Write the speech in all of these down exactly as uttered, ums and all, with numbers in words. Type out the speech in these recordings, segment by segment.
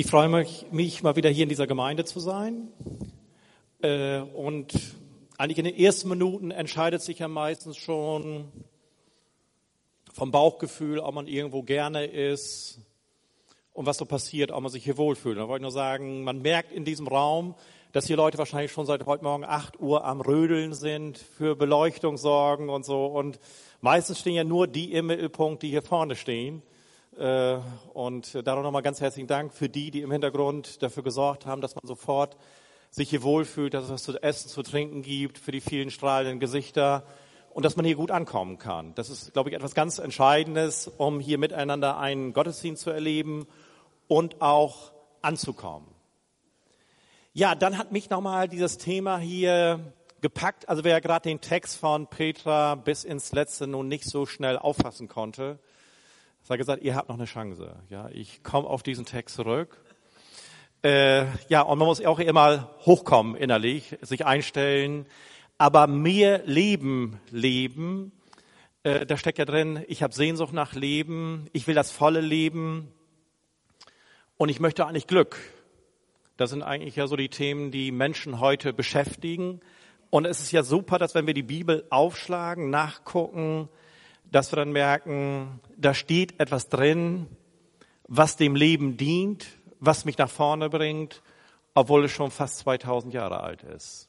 Ich freue mich, mich mal wieder hier in dieser Gemeinde zu sein. Äh, und eigentlich in den ersten Minuten entscheidet sich ja meistens schon vom Bauchgefühl, ob man irgendwo gerne ist und was so passiert, ob man sich hier wohlfühlt. Da wollte ich nur sagen, man merkt in diesem Raum, dass hier Leute wahrscheinlich schon seit heute Morgen acht Uhr am Rödeln sind, für Beleuchtung sorgen und so. Und meistens stehen ja nur die im Mittelpunkt, die hier vorne stehen. Und darum nochmal ganz herzlichen Dank für die, die im Hintergrund dafür gesorgt haben, dass man sofort sich hier wohlfühlt, dass es was zu essen, zu trinken gibt, für die vielen strahlenden Gesichter und dass man hier gut ankommen kann. Das ist, glaube ich, etwas ganz Entscheidendes, um hier miteinander einen Gottesdienst zu erleben und auch anzukommen. Ja, dann hat mich nochmal dieses Thema hier gepackt. Also wer gerade den Text von Petra bis ins Letzte nun nicht so schnell auffassen konnte, ich habe gesagt, ihr habt noch eine Chance. Ja, ich komme auf diesen Text zurück. Äh, ja, und man muss auch immer hochkommen innerlich, sich einstellen. Aber mehr Leben leben, äh, da steckt ja drin, ich habe Sehnsucht nach Leben, ich will das volle Leben und ich möchte eigentlich Glück. Das sind eigentlich ja so die Themen, die Menschen heute beschäftigen. Und es ist ja super, dass wenn wir die Bibel aufschlagen, nachgucken, dass wir dann merken, da steht etwas drin, was dem Leben dient, was mich nach vorne bringt, obwohl es schon fast zweitausend Jahre alt ist.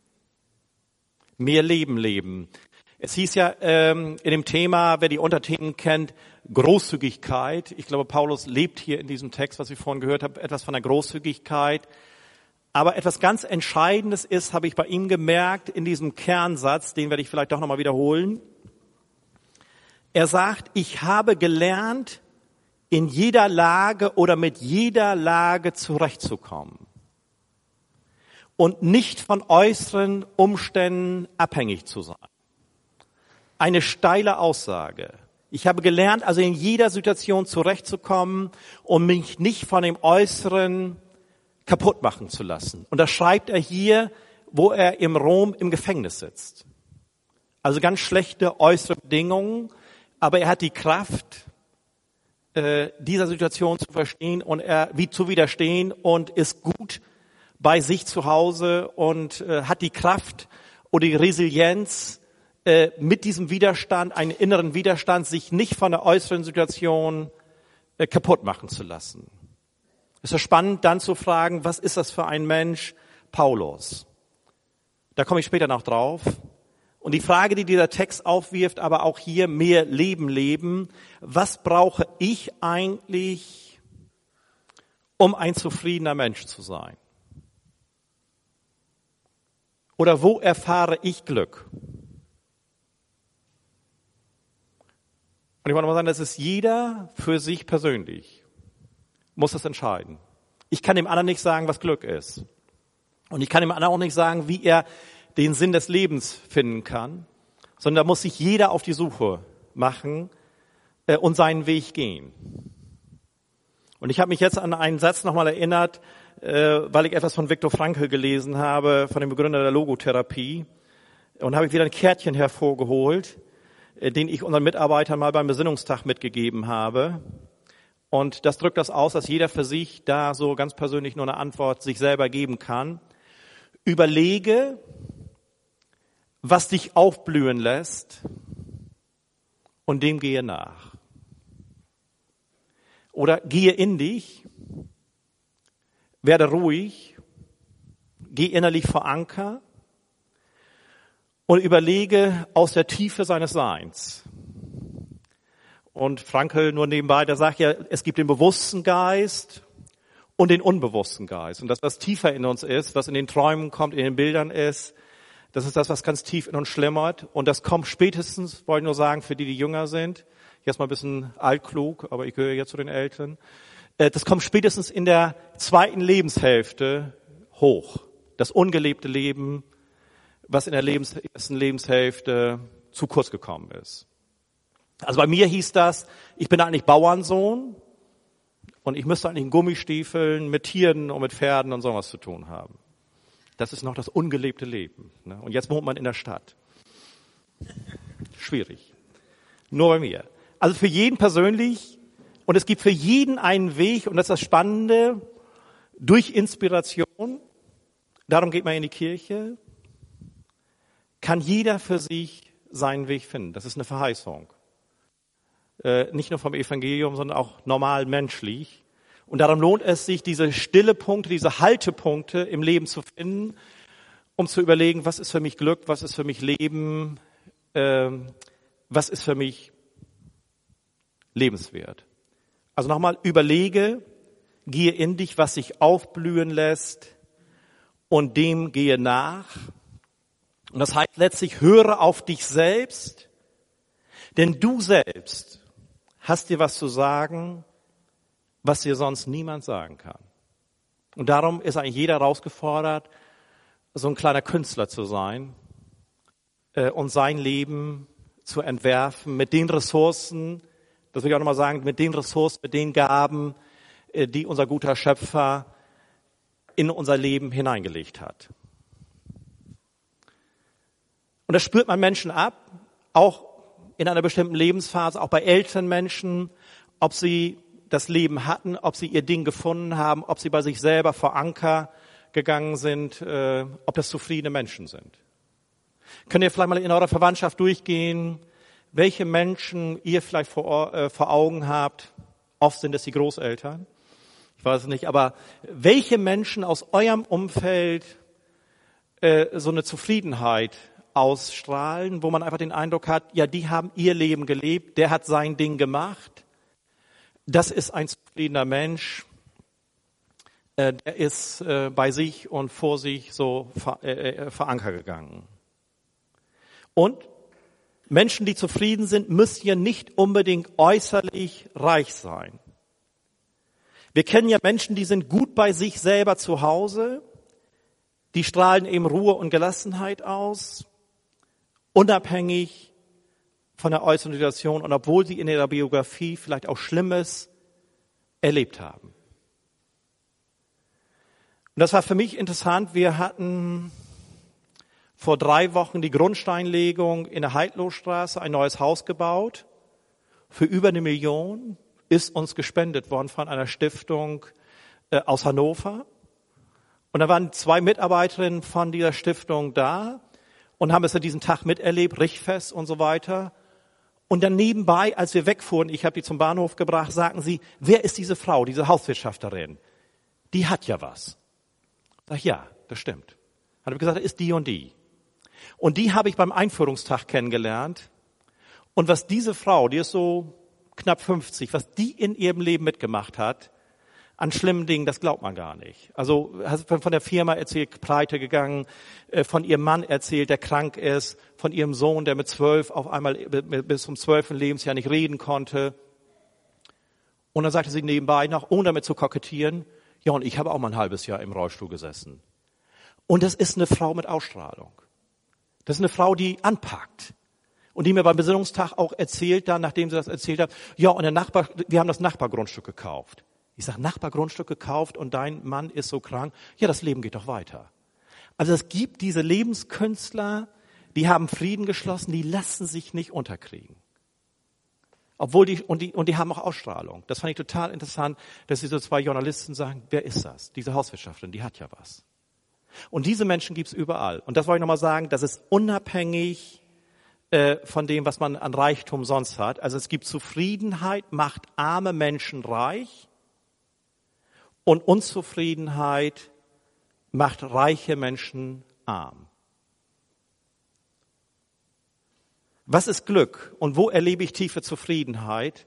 Mehr Leben leben. Es hieß ja ähm, in dem Thema, wer die Unterthemen kennt, Großzügigkeit. Ich glaube, Paulus lebt hier in diesem Text, was ich vorhin gehört habe, etwas von der Großzügigkeit. Aber etwas ganz Entscheidendes ist, habe ich bei ihm gemerkt, in diesem Kernsatz, den werde ich vielleicht doch nochmal wiederholen. Er sagt, ich habe gelernt, in jeder Lage oder mit jeder Lage zurechtzukommen und nicht von äußeren Umständen abhängig zu sein. Eine steile Aussage. Ich habe gelernt, also in jeder Situation zurechtzukommen und mich nicht von dem Äußeren kaputt machen zu lassen. Und das schreibt er hier, wo er im Rom im Gefängnis sitzt. Also ganz schlechte äußere Bedingungen. Aber er hat die Kraft, äh, dieser Situation zu verstehen und er wie zu widerstehen und ist gut bei sich zu Hause und äh, hat die Kraft oder die Resilienz, äh, mit diesem Widerstand, einen inneren Widerstand, sich nicht von der äußeren Situation äh, kaputt machen zu lassen. Es ist spannend, dann zu fragen, was ist das für ein Mensch, Paulus? Da komme ich später noch drauf. Und die Frage, die dieser Text aufwirft, aber auch hier mehr Leben leben, was brauche ich eigentlich, um ein zufriedener Mensch zu sein? Oder wo erfahre ich Glück? Und ich wollte mal sagen, das ist jeder für sich persönlich, muss das entscheiden. Ich kann dem anderen nicht sagen, was Glück ist. Und ich kann dem anderen auch nicht sagen, wie er den Sinn des Lebens finden kann, sondern da muss sich jeder auf die Suche machen äh, und seinen Weg gehen. Und ich habe mich jetzt an einen Satz nochmal erinnert, äh, weil ich etwas von Viktor Frankl gelesen habe, von dem Begründer der Logotherapie. Und habe ich wieder ein Kärtchen hervorgeholt, äh, den ich unseren Mitarbeitern mal beim Besinnungstag mitgegeben habe. Und das drückt das aus, dass jeder für sich da so ganz persönlich nur eine Antwort sich selber geben kann. Überlege, was dich aufblühen lässt und dem gehe nach. Oder gehe in dich, werde ruhig, geh innerlich vor Anker und überlege aus der Tiefe seines Seins. Und Frankl nur nebenbei, der sagt ja, es gibt den bewussten Geist und den unbewussten Geist. Und das, was tiefer in uns ist, was in den Träumen kommt, in den Bildern ist, das ist das, was ganz tief in uns schlummert. Und das kommt spätestens, wollte ich nur sagen, für die, die jünger sind. Jetzt mal ein bisschen altklug, aber ich gehöre jetzt zu den Älteren. Das kommt spätestens in der zweiten Lebenshälfte hoch. Das ungelebte Leben, was in der Lebens- ersten Lebenshälfte zu kurz gekommen ist. Also bei mir hieß das, ich bin eigentlich Bauernsohn und ich müsste eigentlich in Gummistiefeln mit Tieren und mit Pferden und sowas zu tun haben. Das ist noch das ungelebte Leben. Und jetzt wohnt man in der Stadt. Schwierig. Nur bei mir. Also für jeden persönlich Und es gibt für jeden einen Weg, und das ist das Spannende, durch Inspiration, darum geht man in die Kirche, kann jeder für sich seinen Weg finden. Das ist eine Verheißung. Äh, nicht nur vom Evangelium, sondern auch normal menschlich. Und darum lohnt es sich, diese stille Punkte, diese Haltepunkte im Leben zu finden, um zu überlegen, was ist für mich Glück, was ist für mich Leben, äh, was ist für mich lebenswert. Also nochmal, überlege, gehe in dich, was sich aufblühen lässt und dem gehe nach. Und das heißt letztlich, höre auf dich selbst, denn du selbst hast dir was zu sagen, was dir sonst niemand sagen kann. Und darum ist eigentlich jeder herausgefordert, so ein kleiner Künstler zu sein äh, und sein Leben zu entwerfen mit den Ressourcen, das will ich auch nochmal sagen, mit den Ressourcen, mit den Gaben, äh, die unser guter Schöpfer in unser Leben hineingelegt hat. Und das spürt man Menschen ab, auch in einer bestimmten Lebensphase, auch bei älteren Menschen, ob sie das Leben hatten, ob sie ihr Ding gefunden haben, ob sie bei sich selber vor Anker gegangen sind, äh, ob das zufriedene Menschen sind. Könnt ihr vielleicht mal in eurer Verwandtschaft durchgehen, welche Menschen ihr vielleicht vor, äh, vor Augen habt? Oft sind es die Großeltern, ich weiß es nicht, aber welche Menschen aus eurem Umfeld äh, so eine Zufriedenheit ausstrahlen, wo man einfach den Eindruck hat, ja, die haben ihr Leben gelebt, der hat sein Ding gemacht. Das ist ein zufriedener Mensch, äh, der ist äh, bei sich und vor sich so ver, äh, verankert gegangen. Und Menschen, die zufrieden sind, müssen ja nicht unbedingt äußerlich reich sein. Wir kennen ja Menschen, die sind gut bei sich selber zu Hause, die strahlen eben Ruhe und Gelassenheit aus, unabhängig von der äußeren Situation und obwohl sie in ihrer Biografie vielleicht auch Schlimmes erlebt haben. Und das war für mich interessant. Wir hatten vor drei Wochen die Grundsteinlegung in der Heidlohstraße, ein neues Haus gebaut. Für über eine Million ist uns gespendet worden von einer Stiftung äh, aus Hannover. Und da waren zwei Mitarbeiterinnen von dieser Stiftung da und haben es an diesem Tag miterlebt, Richtfest und so weiter. Und dann nebenbei, als wir wegfuhren, ich habe die zum Bahnhof gebracht, sagten sie, wer ist diese Frau, diese Hauswirtschafterin? Die hat ja was. Sag ich, ja, das stimmt. Hat er gesagt, das ist die und die. Und die habe ich beim Einführungstag kennengelernt. Und was diese Frau, die ist so knapp fünfzig, was die in ihrem Leben mitgemacht hat, an schlimmen Dingen, das glaubt man gar nicht. Also von der Firma erzählt, pleite gegangen, von ihrem Mann erzählt, der krank ist, von ihrem Sohn, der mit zwölf auf einmal bis zum zwölften Lebensjahr nicht reden konnte. Und dann sagte sie nebenbei noch, ohne damit zu kokettieren, ja, und ich habe auch mal ein halbes Jahr im Rollstuhl gesessen. Und das ist eine Frau mit Ausstrahlung. Das ist eine Frau, die anpackt. Und die mir beim Besinnungstag auch erzählt dann, nachdem sie das erzählt hat, ja, und der Nachbar, wir haben das Nachbargrundstück gekauft. Ich sage, Nachbargrundstück gekauft und dein Mann ist so krank. Ja, das Leben geht doch weiter. Also es gibt diese Lebenskünstler, die haben Frieden geschlossen, die lassen sich nicht unterkriegen. Obwohl die, und die, und die haben auch Ausstrahlung. Das fand ich total interessant, dass diese zwei Journalisten sagen, wer ist das? Diese Hauswirtschafterin, die hat ja was. Und diese Menschen gibt's überall. Und das wollte ich nochmal sagen, das ist unabhängig äh, von dem, was man an Reichtum sonst hat. Also es gibt Zufriedenheit, macht arme Menschen reich. Und Unzufriedenheit macht reiche Menschen arm. Was ist Glück und wo erlebe ich tiefe Zufriedenheit?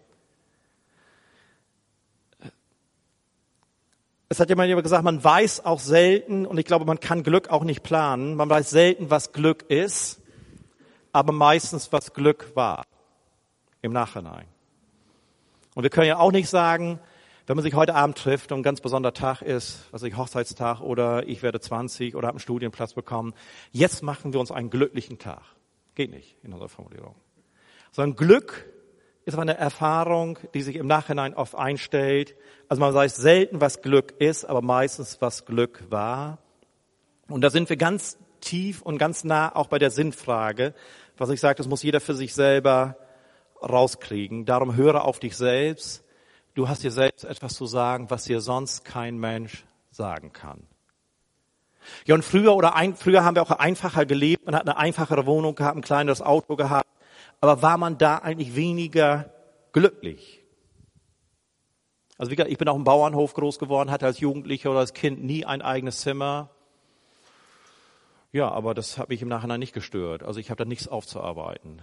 Es hat jemand gesagt, man weiß auch selten, und ich glaube, man kann Glück auch nicht planen, man weiß selten, was Glück ist, aber meistens, was Glück war, im Nachhinein. Und wir können ja auch nicht sagen, wenn man sich heute Abend trifft und ein ganz besonderer Tag ist, was ich Hochzeitstag oder ich werde zwanzig oder habe einen Studienplatz bekommen, jetzt machen wir uns einen glücklichen Tag. Geht nicht in unserer Formulierung. Sondern Glück ist aber eine Erfahrung, die sich im Nachhinein oft einstellt. Also man weiß selten, was Glück ist, aber meistens, was Glück war. Und da sind wir ganz tief und ganz nah auch bei der Sinnfrage. Was ich sage, das muss jeder für sich selber rauskriegen. Darum höre auf dich selbst. Du hast dir selbst etwas zu sagen, was dir sonst kein Mensch sagen kann. Ja, und früher oder ein, früher haben wir auch einfacher gelebt, man hat eine einfachere Wohnung gehabt, ein kleineres Auto gehabt, aber war man da eigentlich weniger glücklich? Also wie gesagt, ich bin auf dem Bauernhof groß geworden, hatte als Jugendlicher oder als Kind nie ein eigenes Zimmer. Ja, aber das hat mich im Nachhinein nicht gestört. Also ich habe da nichts aufzuarbeiten.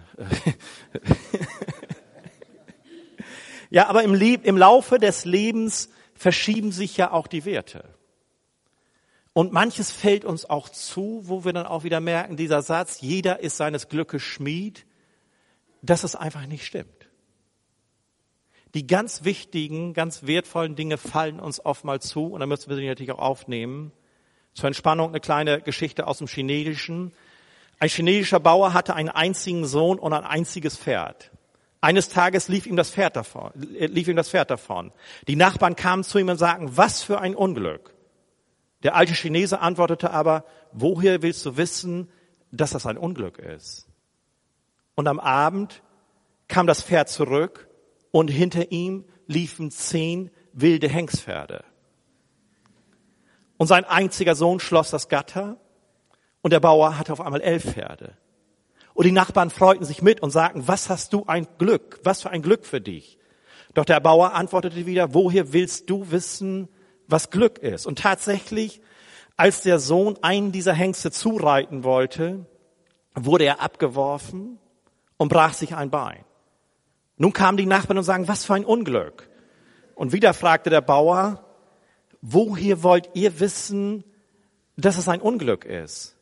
Ja, aber im, Le- im Laufe des Lebens verschieben sich ja auch die Werte. Und manches fällt uns auch zu, wo wir dann auch wieder merken, dieser Satz, jeder ist seines Glückes Schmied, dass es einfach nicht stimmt. Die ganz wichtigen, ganz wertvollen Dinge fallen uns oftmals zu und dann müssen wir sie natürlich auch aufnehmen. Zur Entspannung eine kleine Geschichte aus dem Chinesischen. Ein chinesischer Bauer hatte einen einzigen Sohn und ein einziges Pferd. Eines Tages lief ihm das Pferd davon, lief ihm das Pferd davon. Die Nachbarn kamen zu ihm und sagten, was für ein Unglück. Der alte Chinese antwortete aber, woher willst du wissen, dass das ein Unglück ist? Und am Abend kam das Pferd zurück und hinter ihm liefen zehn wilde Hengstpferde. Und sein einziger Sohn schloss das Gatter und der Bauer hatte auf einmal elf Pferde. Und die Nachbarn freuten sich mit und sagten, was hast du ein Glück, was für ein Glück für dich. Doch der Bauer antwortete wieder, woher willst du wissen, was Glück ist? Und tatsächlich, als der Sohn einen dieser Hengste zureiten wollte, wurde er abgeworfen und brach sich ein Bein. Nun kamen die Nachbarn und sagen, was für ein Unglück. Und wieder fragte der Bauer, woher wollt ihr wissen, dass es ein Unglück ist?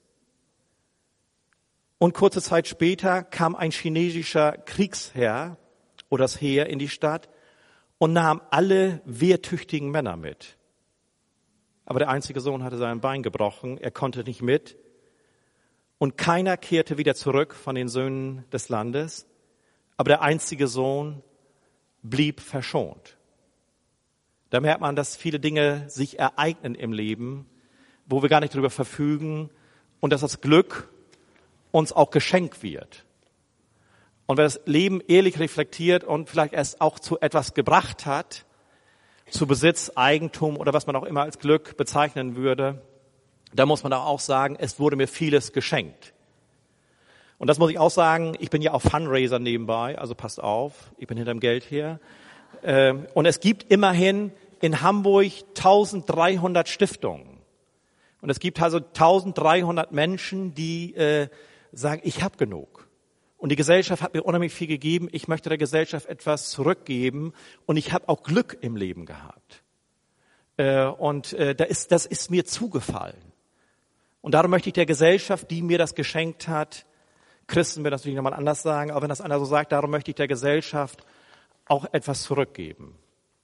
Und kurze Zeit später kam ein chinesischer Kriegsherr oder das Heer in die Stadt und nahm alle wehrtüchtigen Männer mit. Aber der einzige Sohn hatte sein Bein gebrochen, er konnte nicht mit. Und keiner kehrte wieder zurück von den Söhnen des Landes. Aber der einzige Sohn blieb verschont. Da merkt man, dass viele Dinge sich ereignen im Leben, wo wir gar nicht darüber verfügen und dass das Glück uns auch geschenkt wird. Und wer das Leben ehrlich reflektiert und vielleicht erst auch zu etwas gebracht hat, zu Besitz, Eigentum oder was man auch immer als Glück bezeichnen würde, da muss man auch sagen, es wurde mir vieles geschenkt. Und das muss ich auch sagen, ich bin ja auch Fundraiser nebenbei, also passt auf, ich bin hinterm Geld her. Und es gibt immerhin in Hamburg dreizehnhundert Stiftungen. Und es gibt also dreizehnhundert Menschen, die äh, sagen, ich habe genug. Und die Gesellschaft hat mir unheimlich viel gegeben, ich möchte der Gesellschaft etwas zurückgeben und ich habe auch Glück im Leben gehabt. Äh, und äh, da ist, das ist mir zugefallen. Und darum möchte ich der Gesellschaft, die mir das geschenkt hat, Christen werden das natürlich nochmal anders sagen, aber wenn das einer so sagt, darum möchte ich der Gesellschaft auch etwas zurückgeben.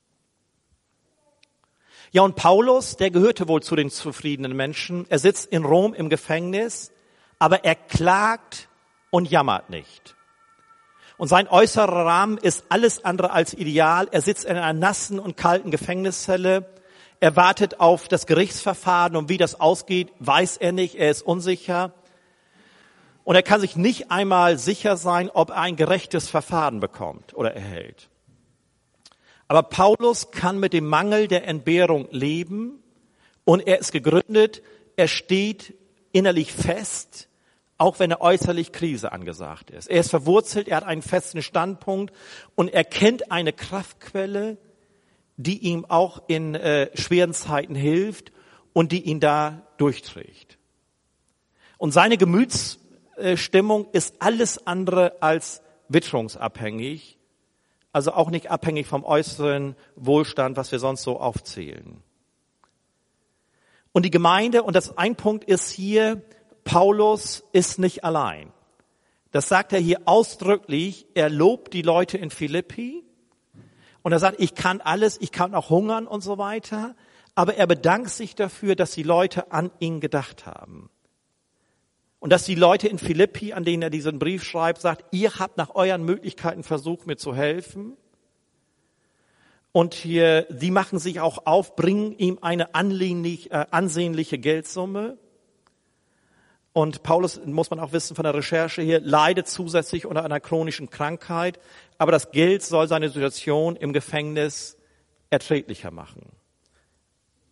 Ja, und Paulus, der gehörte wohl zu den zufriedenen Menschen. Er sitzt in Rom im Gefängnis, aber er klagt und jammert nicht. Und sein äußerer Rahmen ist alles andere als ideal. Er sitzt in einer nassen und kalten Gefängniszelle. Er wartet auf das Gerichtsverfahren und wie das ausgeht, weiß er nicht. Er ist unsicher. Und er kann sich nicht einmal sicher sein, ob er ein gerechtes Verfahren bekommt oder erhält. Aber Paulus kann mit dem Mangel der Entbehrung leben und er ist gegründet, er steht innerlich fest, auch wenn er äußerlich Krise angesagt ist. Er ist verwurzelt, er hat einen festen Standpunkt und er kennt eine Kraftquelle, die ihm auch in äh, schweren Zeiten hilft und die ihn da durchträgt. Und seine Gemütsstimmung ist alles andere als witterungsabhängig. Also auch nicht abhängig vom äußeren Wohlstand, was wir sonst so aufzählen. Und die Gemeinde, und das ein Punkt ist hier, Paulus ist nicht allein. Das sagt er hier ausdrücklich. Er lobt die Leute in Philippi. Und er sagt, ich kann alles, ich kann auch hungern und so weiter. Aber er bedankt sich dafür, dass die Leute an ihn gedacht haben. Und dass die Leute in Philippi, an denen er diesen Brief schreibt, sagt, ihr habt nach euren Möglichkeiten versucht, mir zu helfen. Und hier, sie machen sich auch auf, bringen ihm eine ansehnlich, äh, ansehnliche Geldsumme. Und Paulus, muss man auch wissen von der Recherche hier, leidet zusätzlich unter einer chronischen Krankheit. Aber das Geld soll seine Situation im Gefängnis erträglicher machen.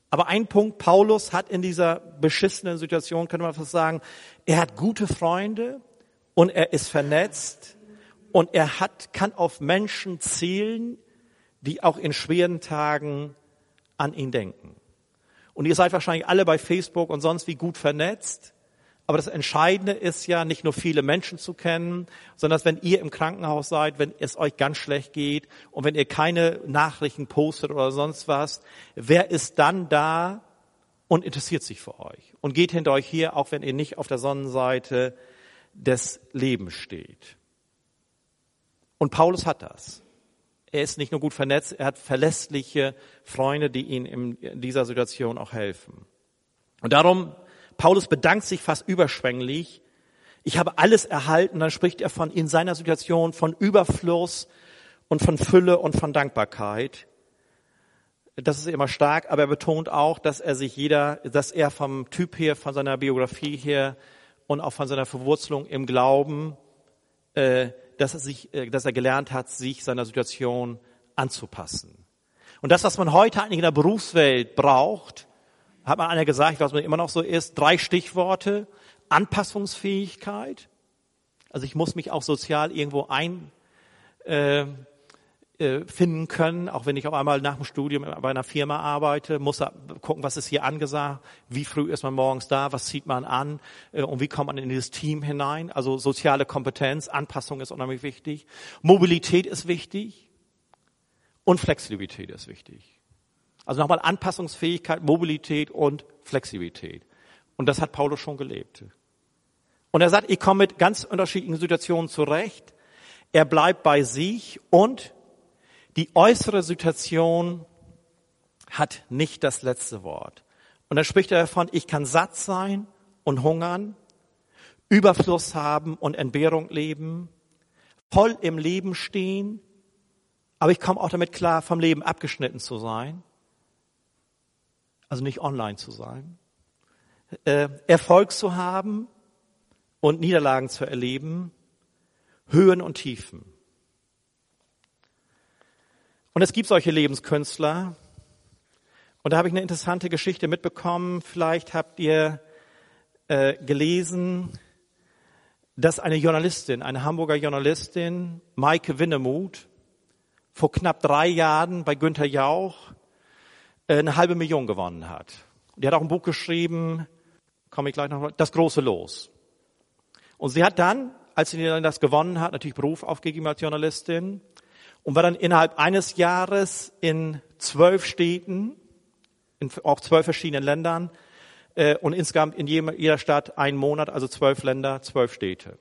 Aber ein Punkt, Paulus hat in dieser beschissenen Situation, könnte man fast sagen, er hat gute Freunde und er ist vernetzt und er hat, kann auf Menschen zählen, die auch in schweren Tagen an ihn denken. Und ihr seid wahrscheinlich alle bei Facebook und sonst wie gut vernetzt. Aber das Entscheidende ist ja, nicht nur viele Menschen zu kennen, sondern dass wenn ihr im Krankenhaus seid, wenn es euch ganz schlecht geht und wenn ihr keine Nachrichten postet oder sonst was, wer ist dann da und interessiert sich für euch und geht hinter euch her, auch wenn ihr nicht auf der Sonnenseite des Lebens steht. Und Paulus hat das. Er ist nicht nur gut vernetzt, er hat verlässliche Freunde, die ihm in dieser Situation auch helfen. Und darum, Paulus bedankt sich fast überschwänglich. Ich habe alles erhalten, dann spricht er von in seiner Situation von Überfluss und von Fülle und von Dankbarkeit. Das ist immer stark, aber er betont auch, dass er sich jeder, dass er vom Typ her, von seiner Biografie her und auch von seiner Verwurzelung im Glauben, äh, dass er sich, dass er gelernt hat, sich seiner Situation anzupassen. Und das, was man heute eigentlich in der Berufswelt braucht, hat man einer gesagt, was man immer noch so ist, drei Stichworte: Anpassungsfähigkeit. Also ich muss mich auch sozial irgendwo ein äh, äh, finden können, auch wenn ich auf einmal nach dem Studium bei einer Firma arbeite, muss gucken, was ist hier angesagt, wie früh ist man morgens da, was zieht man an äh, und wie kommt man in dieses Team hinein. Also soziale Kompetenz, Anpassung ist unheimlich wichtig. Mobilität ist wichtig und Flexibilität ist wichtig. Also nochmal Anpassungsfähigkeit, Mobilität und Flexibilität. Und das hat Paulus schon gelebt. Und er sagt, ich komme mit ganz unterschiedlichen Situationen zurecht. Er bleibt bei sich und die äußere Situation hat nicht das letzte Wort. Und dann spricht er davon, ich kann satt sein und hungern, Überfluss haben und Entbehrung leben, voll im Leben stehen, aber ich komme auch damit klar, vom Leben abgeschnitten zu sein, also nicht online zu sein, äh, Erfolg zu haben und Niederlagen zu erleben, Höhen und Tiefen. Und es gibt solche Lebenskünstler. Und da habe ich eine interessante Geschichte mitbekommen. Vielleicht habt ihr äh, gelesen, dass eine Journalistin, eine Hamburger Journalistin, Maike Winnemuth, vor knapp drei Jahren bei Günther Jauch äh, eine halbe Million gewonnen hat. Die hat auch ein Buch geschrieben, komme ich gleich noch mal, Das große Los. Und sie hat dann, als sie dann das gewonnen hat, natürlich Beruf aufgegeben als Journalistin und war dann innerhalb eines Jahres in zwölf Städten, in auch zwölf verschiedenen Ländern äh, und insgesamt in jedem, jeder Stadt einen Monat, also zwölf Länder, zwölf Städte.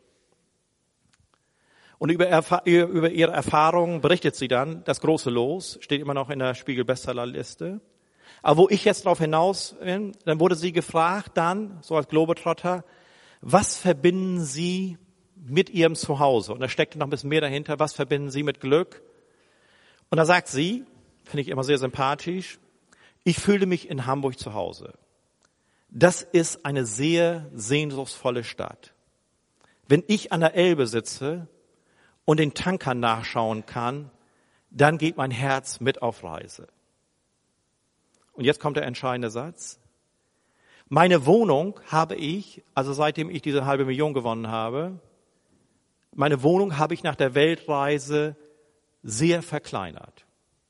Und über, über ihre Erfahrungen berichtet sie dann, das große Los, steht immer noch in der Spiegel-Bestsellerliste. Aber wo ich jetzt drauf hinaus bin, dann wurde sie gefragt dann, so als Globetrotter, was verbinden Sie mit Ihrem Zuhause? Und da steckt noch ein bisschen mehr dahinter, was verbinden Sie mit Glück? Und da sagt sie, finde ich immer sehr sympathisch, ich fühle mich in Hamburg zu Hause. Das ist eine sehr sehnsuchtsvolle Stadt. Wenn ich an der Elbe sitze und den Tankern nachschauen kann, dann geht mein Herz mit auf Reise. Und jetzt kommt der entscheidende Satz. Meine Wohnung habe ich, also seitdem ich diese halbe Million gewonnen habe, meine Wohnung habe ich nach der Weltreise sehr verkleinert.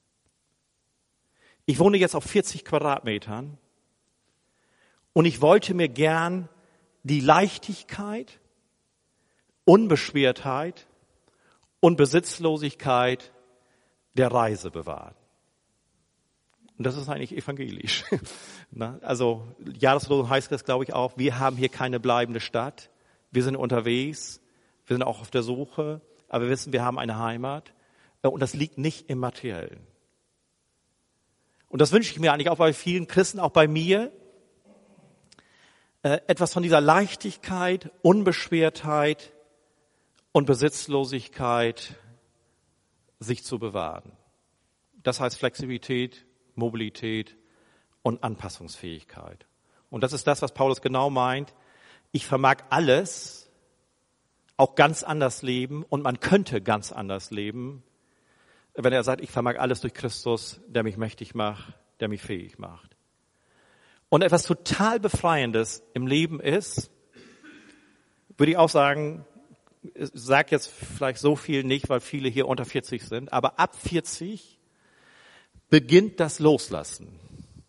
Ich wohne jetzt auf vierzig Quadratmetern und ich wollte mir gern die Leichtigkeit, Unbeschwertheit und Besitzlosigkeit der Reise bewahren. Und das ist eigentlich evangelisch. Also Jahreslosung heißt das, glaube ich, auch, wir haben hier keine bleibende Stadt. Wir sind unterwegs, wir sind auch auf der Suche, aber wir wissen, wir haben eine Heimat. Und das liegt nicht im Materiellen. Und das wünsche ich mir eigentlich auch bei vielen Christen, auch bei mir, etwas von dieser Leichtigkeit, Unbeschwertheit und Besitzlosigkeit sich zu bewahren. Das heißt Flexibilität, Mobilität und Anpassungsfähigkeit. Und das ist das, was Paulus genau meint. Ich vermag alles, auch ganz anders leben und man könnte ganz anders leben, wenn er sagt, ich vermag alles durch Christus, der mich mächtig macht, der mich fähig macht. Und etwas total Befreiendes im Leben ist, würde ich auch sagen, ich sage jetzt vielleicht so viel nicht, weil viele hier unter vierzig sind, aber ab vierzig beginnt das Loslassen.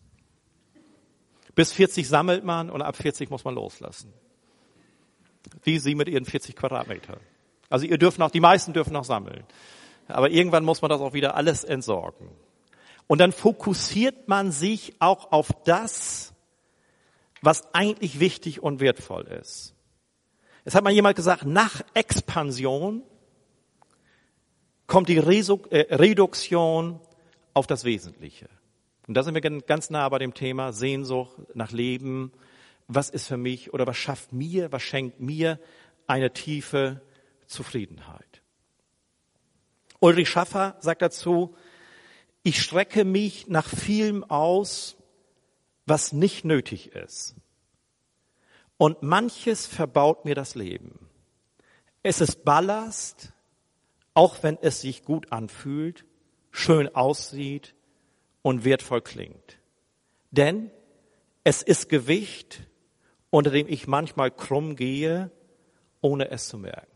Bis vierzig sammelt man und ab vierzig muss man loslassen. Wie Sie mit Ihren vierzig Quadratmetern. Also ihr dürft noch, die meisten dürfen noch sammeln. Aber irgendwann muss man das auch wieder alles entsorgen. Und dann fokussiert man sich auch auf das, was eigentlich wichtig und wertvoll ist. Es hat mal jemand gesagt, nach Expansion kommt die Reduktion auf das Wesentliche. Und da sind wir ganz nah bei dem Thema Sehnsucht nach Leben. Was ist für mich oder was schafft mir, was schenkt mir eine tiefe Zufriedenheit? Ulrich Schaffer sagt dazu, ich strecke mich nach vielem aus, was nicht nötig ist. Und manches verbaut mir das Leben. Es ist Ballast, auch wenn es sich gut anfühlt, schön aussieht und wertvoll klingt. Denn es ist Gewicht, unter dem ich manchmal krumm gehe, ohne es zu merken.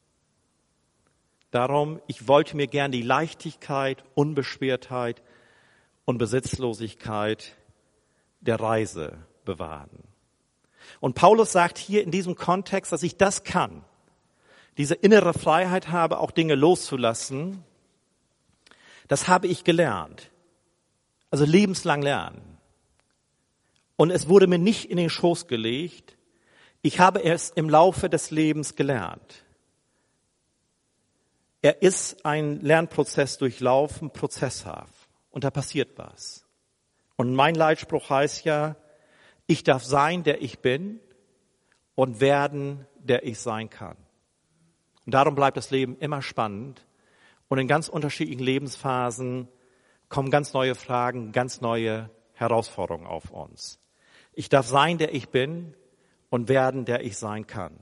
Darum, ich wollte mir gern die Leichtigkeit, Unbeschwertheit und Besitzlosigkeit der Reise bewahren. Und Paulus sagt hier in diesem Kontext, dass ich das kann, diese innere Freiheit habe, auch Dinge loszulassen. Das habe ich gelernt. Also lebenslang lernen. Und es wurde mir nicht in den Schoß gelegt. Ich habe es im Laufe des Lebens gelernt. Er ist ein Lernprozess durchlaufen, prozesshaft. Und da passiert was. Und mein Leitspruch heißt ja, ich darf sein, der ich bin und werden, der ich sein kann. Und darum bleibt das Leben immer spannend. Und in ganz unterschiedlichen Lebensphasen kommen ganz neue Fragen, ganz neue Herausforderungen auf uns. Ich darf sein, der ich bin und werden, der ich sein kann.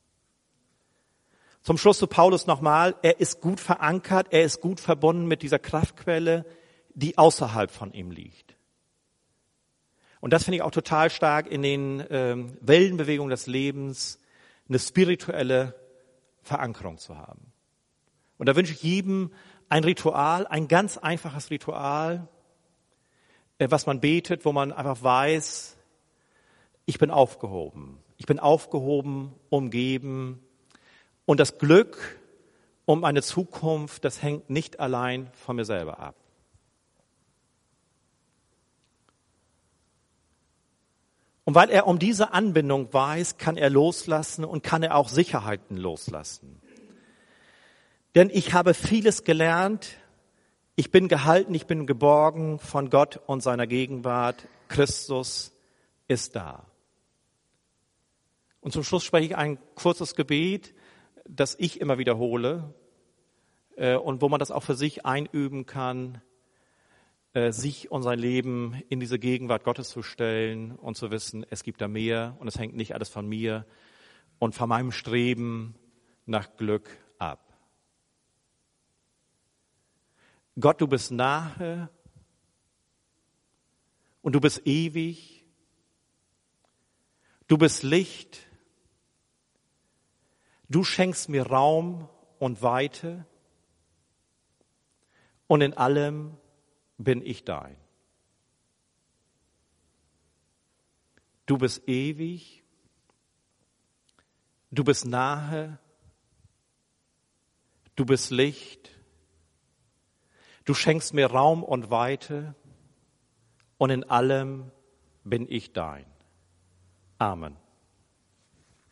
Zum Schluss zu Paulus nochmal. Er ist gut verankert, er ist gut verbunden mit dieser Kraftquelle, die außerhalb von ihm liegt. Und das finde ich auch total stark in den ähm, Wellenbewegungen des Lebens, eine spirituelle Verankerung zu haben. Und da wünsche ich jedem ein Ritual, ein ganz einfaches Ritual, äh, was man betet, wo man einfach weiß, ich bin aufgehoben. Ich bin aufgehoben, umgeben. Und das Glück um eine Zukunft, das hängt nicht allein von mir selber ab. Und weil er um diese Anbindung weiß, kann er loslassen und kann er auch Sicherheiten loslassen. Denn ich habe vieles gelernt. Ich bin gehalten, ich bin geborgen von Gott und seiner Gegenwart. Christus ist da. Und zum Schluss spreche ich ein kurzes Gebet, das ich immer wiederhole äh, und wo man das auch für sich einüben kann, äh, sich und sein Leben in diese Gegenwart Gottes zu stellen und zu wissen, es gibt da mehr und es hängt nicht alles von mir und von meinem Streben nach Glück ab. Gott, du bist nahe und du bist ewig. Du bist Licht. Du schenkst mir Raum und Weite und in allem bin ich dein. Du bist ewig, du bist nahe, du bist Licht, du schenkst mir Raum und Weite und in allem bin ich dein. Amen.